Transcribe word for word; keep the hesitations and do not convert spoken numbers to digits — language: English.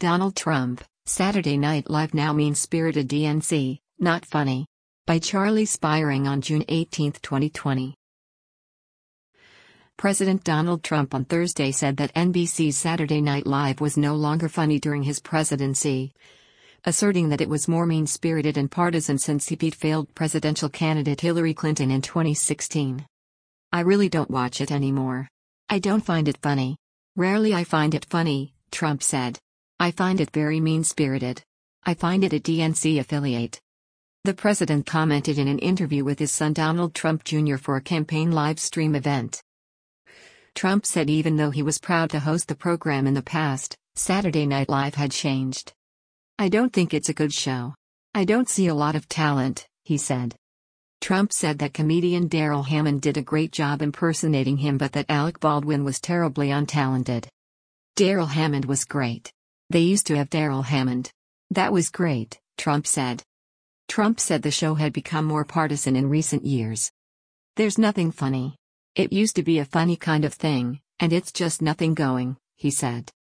Donald Trump, Saturday Night Live now mean-spirited D N C, not funny. By Charlie Spiring on June eighteenth, twenty twenty. President Donald Trump on Thursday said that N B C's Saturday Night Live was no longer funny during his presidency, asserting that it was more mean-spirited and partisan since he beat failed presidential candidate Hillary Clinton in twenty sixteen. "I really don't watch it anymore. I don't find it funny. Rarely I find it funny," Trump said. "I find it very mean-spirited. I find it a D N C affiliate." The president commented in an interview with his son Donald Trump Junior for a campaign live stream event. Trump said even though he was proud to host the program in the past, Saturday Night Live had changed. "I don't think it's a good show. I don't see a lot of talent," he said. Trump said that comedian Darrell Hammond did a great job impersonating him but that Alec Baldwin was terribly untalented. "Darrell Hammond was great. They used to have Darrell Hammond. That was great," Trump said. Trump said the show had become more partisan in recent years. "There's nothing funny. It used to be a funny kind of thing, and it's just nothing going," he said.